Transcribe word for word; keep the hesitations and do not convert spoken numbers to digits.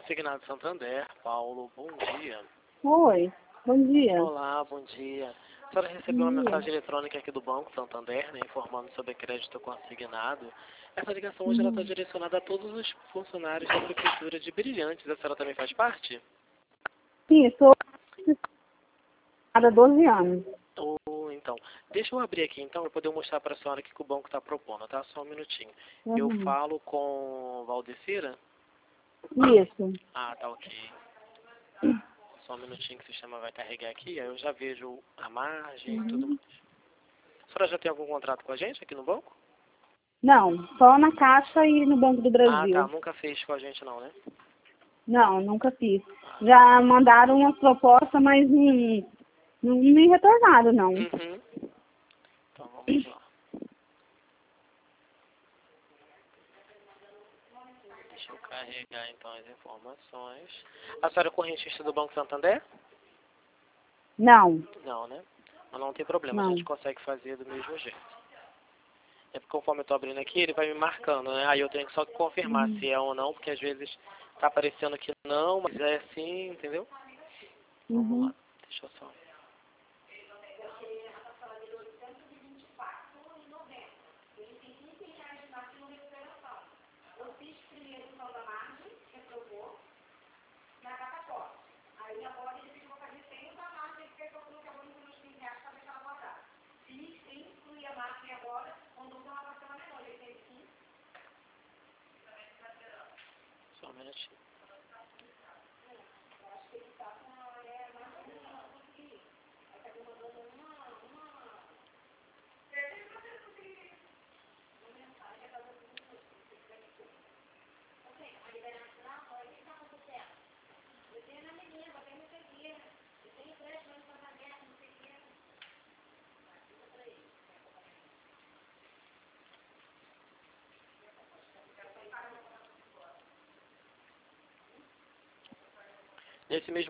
Consignado Santander. Paulo, bom dia. Oi, bom dia. Olá, bom dia. A senhora recebeu uma mensagem eletrônica aqui do Banco Santander, né, informando sobre crédito consignado. Essa ligação hoje ela está Uhum. direcionada a todos os funcionários da Prefeitura de Brilhantes. A senhora também faz parte? Sim, estou há doze anos. Oh, então, deixa eu abrir aqui então para poder mostrar para a senhora o que que o banco está propondo, tá? Só um minutinho. Eu Uhum. falo com Valdecira? Isso. Ah, tá ok. Só um minutinho que o sistema vai carregar aqui, aí eu já vejo a margem e tudo Uhum. mais. A senhora já tem algum contrato com a gente aqui no banco? Não, só na Caixa e no Banco do Ah, tá. Brasil. Nunca fez com a gente não, né? Não, nunca fiz. Ah, Já mandaram umas propostas, mas não, não me retornaram, não. uhum. Então vamos lá. Deixa eu carregar então as informações. A senhora é correntista do Banco Santander? Não, Não, né? Mas não tem problema, a gente não. consegue fazer do mesmo jeito. É porque conforme eu tô abrindo aqui, ele vai me marcando, né? Aí eu tenho que só confirmar Uhum. se é ou não, porque às vezes tá aparecendo que não, mas é assim, entendeu? Vamos lá. Uhum. Deixa eu só. Só um minutinho. Nesse mesmo